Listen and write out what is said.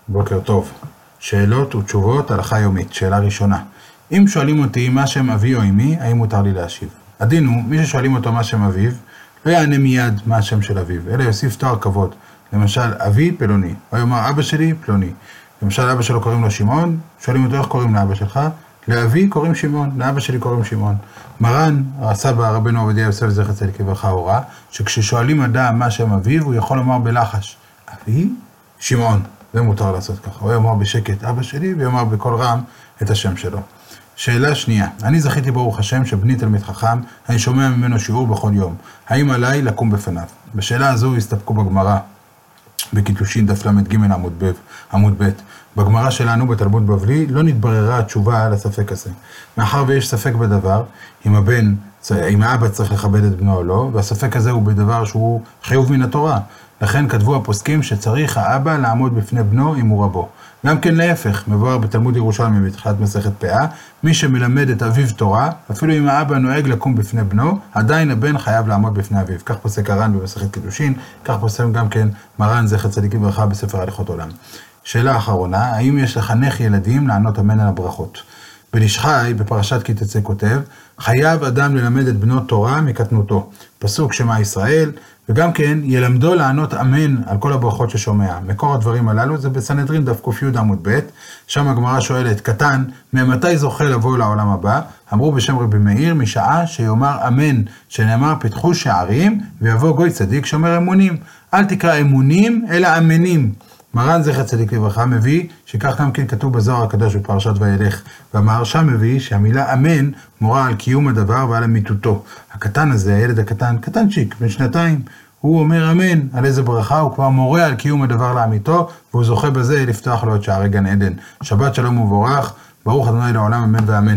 בוקר טוב. שאלות ותשובות הלכה יומית. שאלה ראשונה. אם שואלים אותי מה שם אבי או אמי, האם מותר לי להשיב? הדין הוא, מי ששואלים אותו מה שם אביו, לא יענה מיד מה השם של אביו, אלא יוסיף תואר כבוד. למשל, אבי פלוני, או יאמר אבא שלי פלוני. למשל, אבא שלו קוראים לו שמעון, שואלים אותו איך קוראים לאבא שלך? לאבי קוראים שמעון, לאבא שלי קוראים שמעון. מרן, הסבא רבנו עובדיה יוסף זכר צדיק לברכה הורה, שכששואלים אדם מה שם אביו, הוא יכול לומר בלחש, אבי שמעון. זה מותר לעשות ככה. הוא יאמר בשקט אבא שלי, ויאמר בקול רם את השם שלו. שאלה שנייה. אני זכיתי ברוך השם שבני תלמיד חכם, אני שומע ממנו שיעור בכל יום. האם עליי לקום בפניו? בשאלה הזו הסתפקו בגמרא, בקידושין דף למד ג' עמוד ב'. בגמרא שלנו בתלמוד בבלי לא נתבררה התשובה על הספק הזה. מאחר ויש ספק בדבר, אם האבא צריך לכבד את בנו או לא, והספק הזה הוא בדבר שהוא חיוב מן התורה. לכן כתבו הפוסקים שצריך האבא לעמוד בפני בנו אם הוא רבו. גם כן להפך, מבואר בתלמוד ירושלמי בתחילת מסכת פאה, מי שמלמד את אביו תורה, אפילו אם האבא נוהג לקום בפני בנו, עדיין הבן חייב לעמוד בפני אביו. כך פוסק הר"ן במסכת קידושין, כך פוסק גם כן מרן זכר צדיק לברכה בספר הליכות עולם. שאלה אחרונה, האם יש לחנך ילדים לענות אמן על הברכות? בן איש חי בפרשת כי תצא כותב, חייב אדם ללמד את בנו תורה מקטנותו. פסוק שמע ישראל, וגם כן ילמדו לענות אמן על כל הברכות ששומע. מקור הדברים הללו זה בסנהדרין דף ק"י עמוד ב', שם הגמרא שואלת, קטן, ממתי זוכה לבוא לעולם הבא? אמרו בשם רבי מאיר, משעה שיאמר אמן, שנאמר פתחו שערים, ויבוא גוי צדיק שאומר אמונים. אל תקרא אמונים, אלא אמנים. מרן זכר צדיק לברכה מביא, שכך גם כן כתוב בזוהר הקדוש בפרשת וילך, והמהרש"א מביא שהמילה אמן מורה על קיום הדבר ועל אמיתותו. הקטן הזה, הילד הקטן, קטנצ'יק, בן 2, הוא אומר אמן, על איזה ברכה, הוא כבר מורה על קיום הדבר לאמיתו, והוא זוכה בזה לפתוח לו את שערי גן עדן. שבת שלום ובורך, ברוך ה' לעולם אמן ואמן.